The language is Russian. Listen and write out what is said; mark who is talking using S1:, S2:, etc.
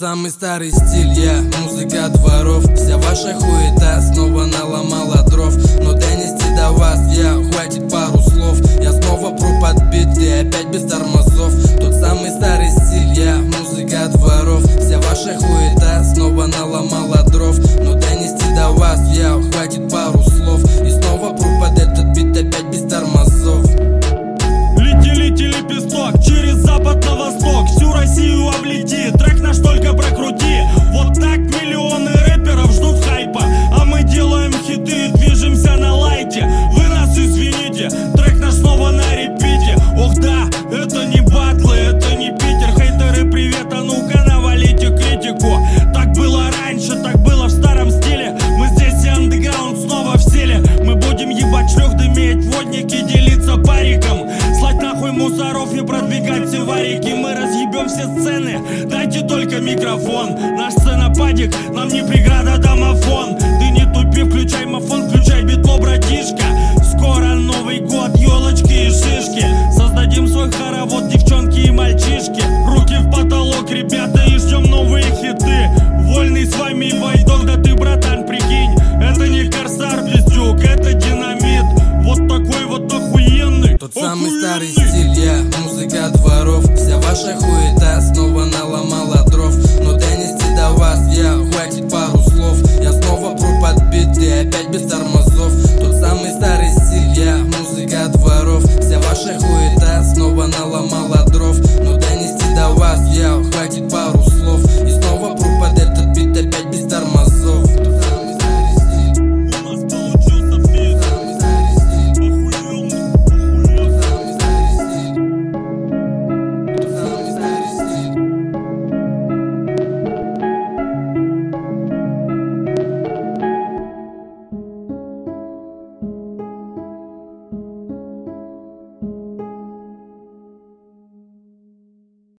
S1: самый старый стиль, я музыка дворов. Вся ваша хуета снова наломала дров. Но донести до вас хватит пару слов. Я снова пру под бит и опять без тормозов. Тот самый старый стиль, я музыка дворов. Вся ваша хуета снова наломала дров. Но донести до вас хватит пару слов. И снова пру под этот бит опять без тормозов.
S2: Лети лепесток через запад на восток, всю Россию облети, трек наш только прокрути. Вот так миллионы рэперов ждут хайпа, а мы делаем хиты, движемся на лайте. Вы нас извините, трек наш снова на репите. Ох да, это не батлы, это не Питер. Хейтеры, привет, а ну-ка навалите критику. Так было раньше, так было в старом стиле. Мы здесь и андеграунд снова в силе. Мы будем ебать шлюх, дыметь водники, делиться париком, слать нахуй мусоров и продвигать все варики. Мы разъебем все сцены, дайте только микрофон. Наш сценопадик, нам не преграда домофон. Ты не тупи, включай мафон, включай битло, братишка. Скоро Новый год, елочки и шишки. Создадим свой хоровод, девчонки и мальчишки. Руки в потолок, ребята, и ждем новые хиты. Вольный с вами Вайдог, да ты, братан, прикинь. Это не Корсар, пиздюк, это динамит. Вот такой вот охуенный.
S1: Тот самый старый стиль, я музыка дворов. Вся ваша хуета снова наломала дров. Но донести до вас хватит пару слов. Я снова пру под бит и опять без тормозов. Тот самый старый стиль, я музыка дворов. Вся ваша хуета